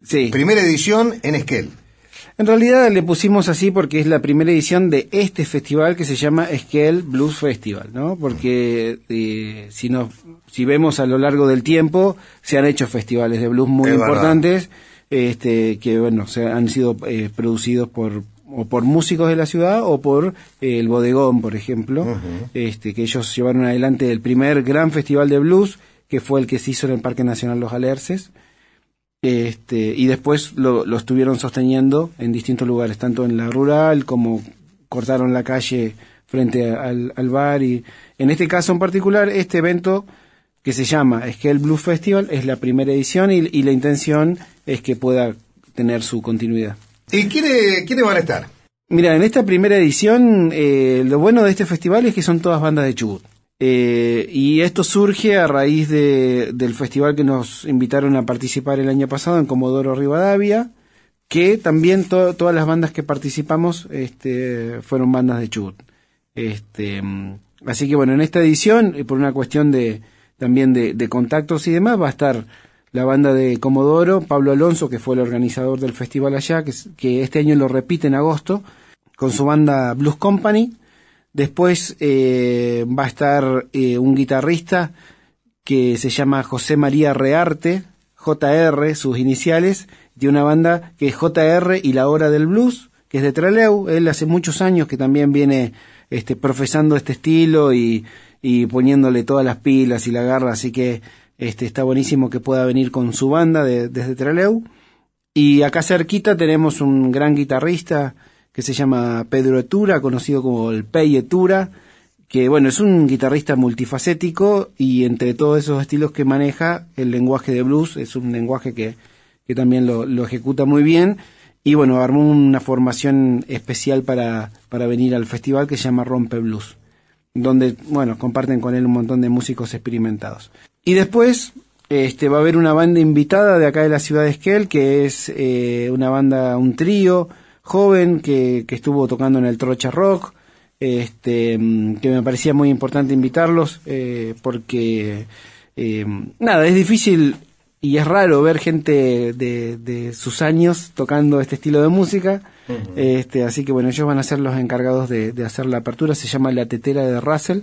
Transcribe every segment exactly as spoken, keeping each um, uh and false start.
Sí. Primera edición en Esquel. En realidad le pusimos así porque es la primera edición de este festival que se llama Esquel Blues Festival, ¿no? Porque eh, si nos, si vemos a lo largo del tiempo, se han hecho festivales de blues muy es importantes, este, que bueno, se han sido eh, producidos por o por músicos de la ciudad o por eh, el Bodegón, por ejemplo, uh-huh. este, que ellos llevaron adelante el primer gran festival de blues, que fue el que se hizo en el Parque Nacional Los Alerces. Este, y después lo, lo estuvieron sosteniendo en distintos lugares, tanto en la rural como cortaron la calle frente al, al bar. Y en este caso en particular, este evento que se llama Esquel Blues Festival es la primera edición y, y la intención es que pueda tener su continuidad. ¿Y quiénes, quiénes van a estar? Mira, en esta primera edición, eh, lo bueno de este festival es que son todas bandas de Chubut. Eh, y esto surge a raíz de, del festival que nos invitaron a participar el año pasado en Comodoro Rivadavia, que también to, todas las bandas que participamos este, fueron bandas de Chubut. Este, así que bueno, en esta edición, por una cuestión de también de, de contactos y demás, va a estar la banda de Comodoro, Pablo Alonso, que fue el organizador del festival allá, que, que este año lo repite en agosto, con su banda Blues Company. Después eh, va a estar eh, un guitarrista que se llama José María Rearte, J R, sus iniciales, de una banda que es J R y la Hora del Blues, que es de Trelew. Él hace muchos años que también viene este, profesando este estilo y, y poniéndole todas las pilas y la garra, así que este, está buenísimo que pueda venir con su banda de, desde Trelew. Y acá cerquita tenemos un gran guitarrista que se llama Pedro Etura, conocido como el Pey Etura, que bueno, es un guitarrista multifacético y entre todos esos estilos que maneja, el lenguaje de blues es un lenguaje que, que también lo, lo ejecuta muy bien. Y bueno, armó una formación especial para, para venir al festival que se llama Rompe Blues, donde, bueno, comparten con él un montón de músicos experimentados. Y después este, va a haber una banda invitada de acá de la ciudad de Esquel, que es eh, una banda, un trío joven que, que estuvo tocando en el Trocha Rock, este, que me parecía muy importante invitarlos, eh, porque, eh, nada, es difícil y es raro ver gente de, de sus años tocando este estilo de música, uh-huh. este, así que bueno, ellos van a ser los encargados de, de hacer la apertura, se llama La Tetera de Russell,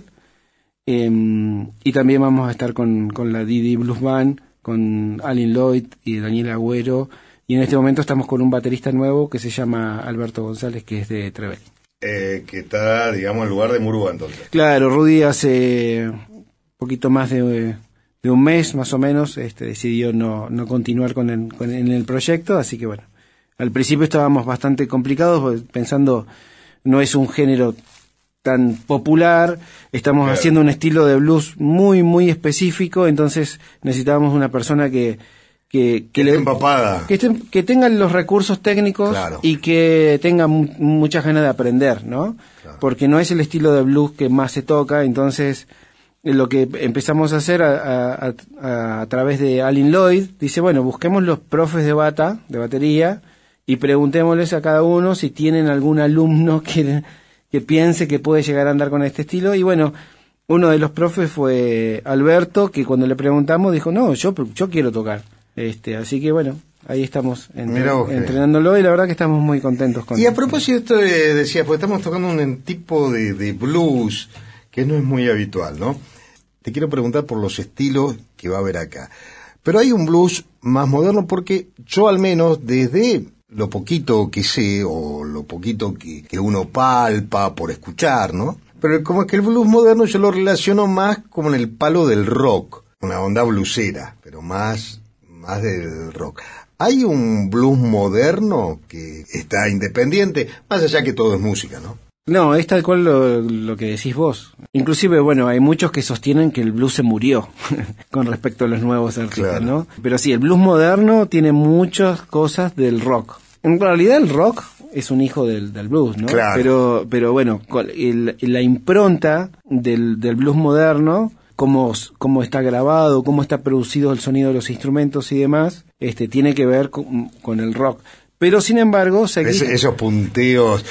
eh, y también vamos a estar con, con la Didi Blues Band, con Alin Lloyd y Daniel Agüero. Y en este momento estamos con un baterista nuevo que se llama Alberto González, que es de Trevelin. Eh, que está, digamos, en lugar de Murúa, entonces. Claro, Rudy hace un poquito más de, de un mes, más o menos, este, decidió no, no continuar con el, con el, en el proyecto, así que bueno, al principio estábamos bastante complicados, pensando, no es un género tan popular, estamos claro. haciendo un estilo de blues muy, muy específico, entonces necesitábamos una persona que que, que, le, que, estén, que tengan los recursos técnicos claro. y que tengan mu- muchas ganas de aprender, ¿no? Claro. Porque no es el estilo de blues que más se toca, entonces lo que empezamos a hacer a, a, a, a través de Alin Lloyd, dice, bueno, busquemos los profes de bata, de batería, y preguntémosles a cada uno si tienen algún alumno que, que piense que puede llegar a andar con este estilo, y bueno, uno de los profes fue Alberto, que cuando le preguntamos dijo, no, yo, yo quiero tocar. Este, así que bueno, ahí estamos entre, entrenándolo y la verdad que estamos muy contentos con Y a propósito, esto eh, decía, pues estamos tocando un tipo de, de blues que no es muy habitual, ¿no? Te quiero preguntar por los estilos que va a haber acá. Pero hay un blues más moderno porque yo al menos desde lo poquito que sé o lo poquito que, que uno palpa por escuchar, ¿no? Pero como es que el blues moderno yo lo relaciono más como en el palo del rock, una onda bluesera, pero más... más del rock. ¿Hay un blues moderno que está independiente? Más allá que todo es música, ¿no? No, es tal cual lo, lo que decís vos. Inclusive, bueno, hay muchos que sostienen que el blues se murió con respecto a los nuevos artistas, claro. ¿no? Pero sí, el blues moderno tiene muchas cosas del rock. En realidad el rock es un hijo del, del blues, ¿no? Claro. Pero, pero bueno, el, la impronta del, del blues moderno, cómo, cómo está grabado, cómo está producido el sonido de los instrumentos y demás, este, tiene que ver con, con el rock. Pero sin embargo, seguir... Es, esos punteos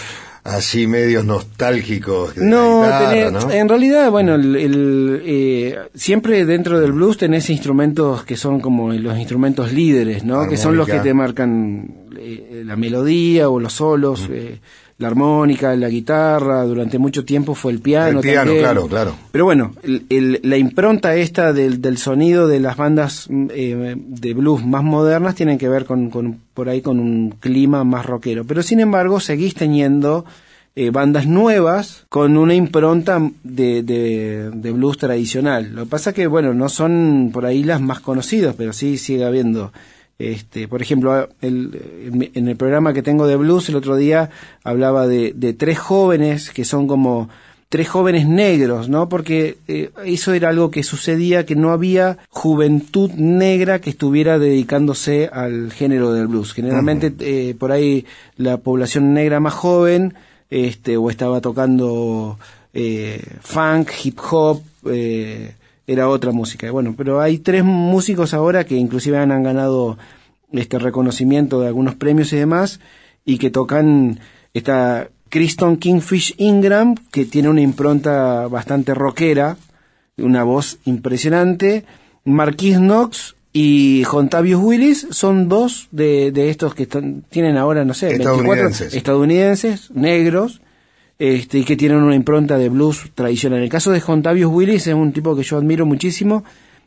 así medios nostálgicos de No, la guitarra, tenés, ¿no? en realidad, bueno, el, el, eh, siempre dentro del blues tenés instrumentos que son como los instrumentos líderes, ¿no? Armónica. Que son los que te marcan eh, la melodía o los solos, mm. eh, la armónica, la guitarra. Durante mucho tiempo fue el piano. El piano, también. claro, claro. Pero bueno, el, el, la impronta esta del, del sonido de las bandas eh, de blues más modernas tienen que ver con, con por ahí con un clima más rockero. Pero sin embargo, seguís teniendo eh, bandas nuevas con una impronta de, de, de blues tradicional. Lo que pasa que, bueno, no son por ahí las más conocidas, pero sí sigue habiendo. Este, por ejemplo, el, en el programa que tengo de blues el otro día hablaba de, de tres jóvenes que son como tres jóvenes negros, ¿no? Porque eh, eso era algo que sucedía, que no había juventud negra que estuviera dedicándose al género del blues. Generalmente uh-huh. eh, por ahí la población negra más joven este, o estaba tocando eh, funk, hip hop, eh, era otra música. Bueno, pero hay tres músicos ahora que inclusive han, han ganado este reconocimiento de algunos premios y demás, y que tocan esta Kristen Kingfish Ingram, que tiene una impronta bastante rockera, una voz impresionante. Marquis Knox y Jontavius Willis son dos de, de estos que están, tienen ahora, no sé, estadounidenses, veinticuatro, estadounidenses, negros, Este, y que tienen una impronta de blues tradicional. En el caso de Jontavius Willis es un tipo que yo admiro muchísimo.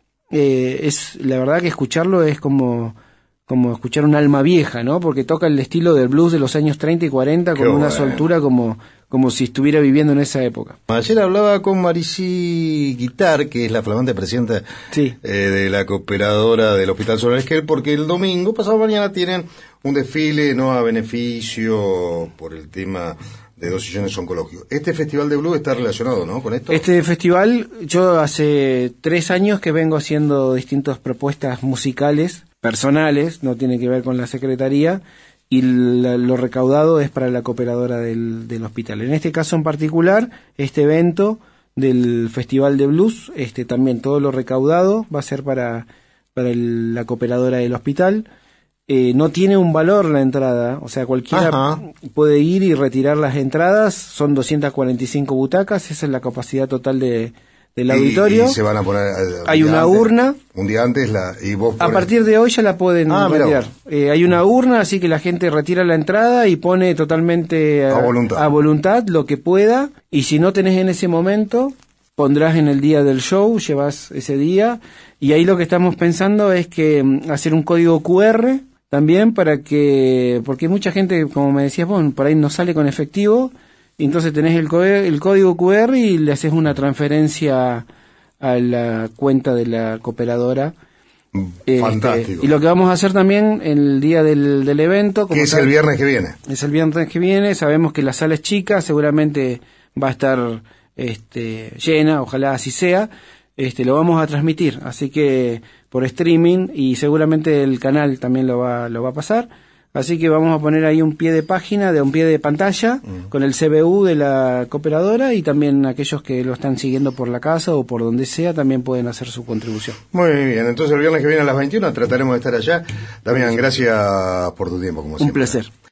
Eh, es la verdad que escucharlo es como como escuchar un alma vieja, ¿no? Porque toca el estilo del blues de los años treinta y cuarenta con Qué una bueno. soltura como como si estuviera viviendo en esa época. Ayer hablaba con Maricí Guitar, que es la flamante presidenta sí. eh, de la cooperadora del Hospital Solar Esquel, porque el domingo, pasado mañana, tienen un desfile no a beneficio por el tema de donaciones oncológicas. Este festival de blues está relacionado, ¿no?, con esto. Este festival, yo hace tres años que vengo haciendo distintas propuestas musicales, personales, no tiene que ver con la secretaría, y la, lo recaudado es para la cooperadora del, del hospital. En este caso en particular, este evento del Festival de Blues, este también todo lo recaudado va a ser para, para el, la cooperadora del hospital. Eh, no tiene un valor la entrada, o sea, cualquiera Ajá. puede ir y retirar las entradas, son doscientas cuarenta y cinco butacas, esa es la capacidad total de, del auditorio. Y, y se van a poner... Hay una antes, urna. Un día antes la... Y vos pones... A partir de hoy ya la pueden ah, retirar. Eh, hay una urna, así que la gente retira la entrada y pone totalmente a, a, voluntad. a voluntad lo que pueda, y si no tenés en ese momento, pondrás en el día del show, llevas ese día, y ahí lo que estamos pensando es que hacer un código cu erre también para que, porque mucha gente, como me decías vos, por ahí no sale con efectivo, y entonces tenés el, co- el código cu erre y le haces una transferencia a la cuenta de la cooperadora. Fantástico. Este, y lo que vamos a hacer también el día del, del evento... Que es tal, el viernes que viene. Es el viernes que viene, sabemos que la sala es chica, seguramente va a estar este, llena, ojalá así sea. Este, lo vamos a transmitir, así que por streaming, y seguramente el canal también lo va, lo va a pasar, así que vamos a poner ahí un pie de página, de un pie de pantalla, mm. con el ce be u de la cooperadora, y también aquellos que lo están siguiendo por la casa o por donde sea, también pueden hacer su contribución. Muy bien, entonces el viernes que viene a las veintiuna trataremos de estar allá. Damián, gracias por tu tiempo, como siempre. Un placer.